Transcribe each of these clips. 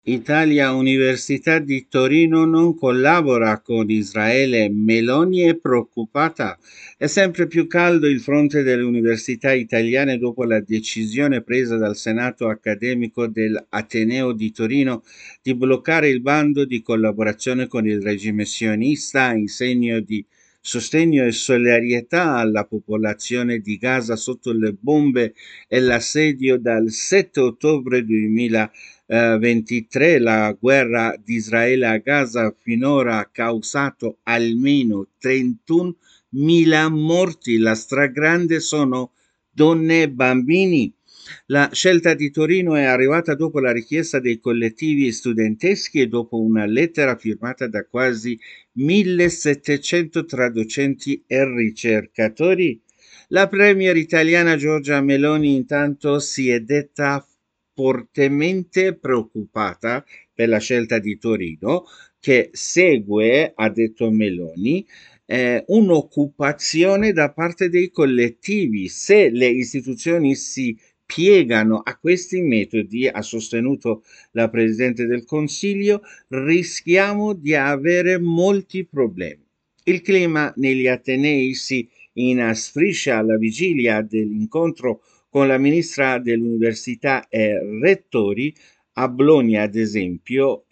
Italia Università di Torino non collabora con Israele, Meloni è preoccupata. È sempre più caldo il fronte delle università italiane dopo la decisione presa dal Senato accademico dell'Ateneo di Torino di bloccare il bando di collaborazione con il regime sionista in segno di sostegno e solidarietà alla popolazione di Gaza sotto le bombe e l'assedio dal 7 ottobre 2023. La guerra di Israele a Gaza finora ha causato almeno 31.000 morti, la stragrande sono donne e bambini. La scelta di Torino è arrivata dopo la richiesta dei collettivi studenteschi e dopo una lettera firmata da quasi 1700 traducenti e ricercatori. La premier italiana Giorgia Meloni intanto si è detta fortemente preoccupata per la scelta di Torino, che segue, ha detto Meloni, un'occupazione da parte dei collettivi. Se le istituzioni si piegano a questi metodi, ha sostenuto la Presidente del Consiglio, rischiamo di avere molti problemi. Il clima negli Atenei si inasprisce alla vigilia dell'incontro con la ministra dell'Università e rettori a Bologna, ad esempio,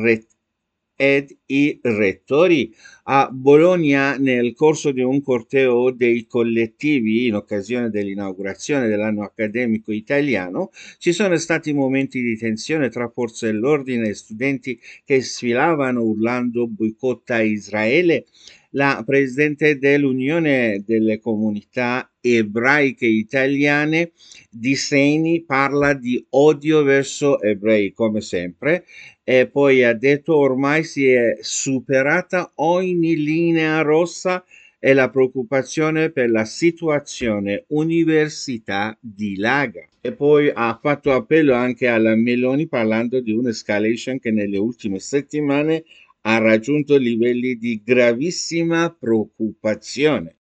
ed i rettori a Bologna nel corso di un corteo dei collettivi in occasione dell'inaugurazione dell'anno accademico italiano. Ci sono stati momenti di tensione tra forze dell'ordine e studenti che sfilavano urlando boicotta Israele. La presidente dell'Unione delle Comunità Ebraiche Italiane di Seni parla di odio verso ebrei, come sempre, e poi ha detto ormai si è superata ogni linea rossa e la preoccupazione per la situazione università dilaga. E poi ha fatto appello anche alla Meloni parlando di un'escalation che nelle ultime settimane ha raggiunto livelli di gravissima preoccupazione.